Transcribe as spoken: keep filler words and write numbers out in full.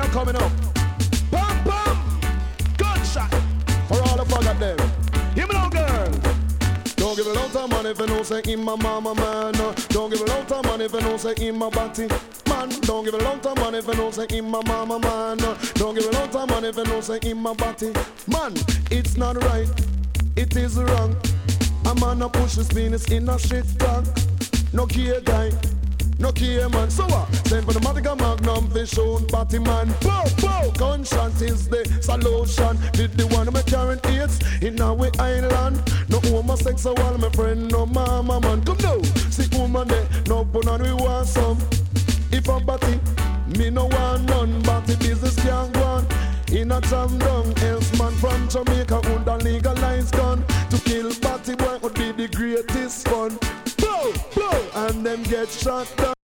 girl coming up. Pam pam. Gunshot for all the bug of them. Give me no girl. Don't give a lot of money if you know say in my mama man. Don't give a lot of money if you know say in my body man. Don't give a lot of money if you know say in my mama man. Don't give a lot of money if you know say in my body man. It's not right, it is wrong. A man a push his penis in a shit tank. No gay guy, no gay man. So what? Send for the Matica Magnum fish on party man. Bow, bow. Gunshot is the solution. Did the one of my current AIDS in our island. No homosexual, my friend, no mama man. Come now, see woman there, no put on we want some. If a body, me no want none. Body business can't go on. In a jam down, else man from Jamaica under legalized gun. To kill party boy would be the greatest fun. Blow, blow, and them get shot down.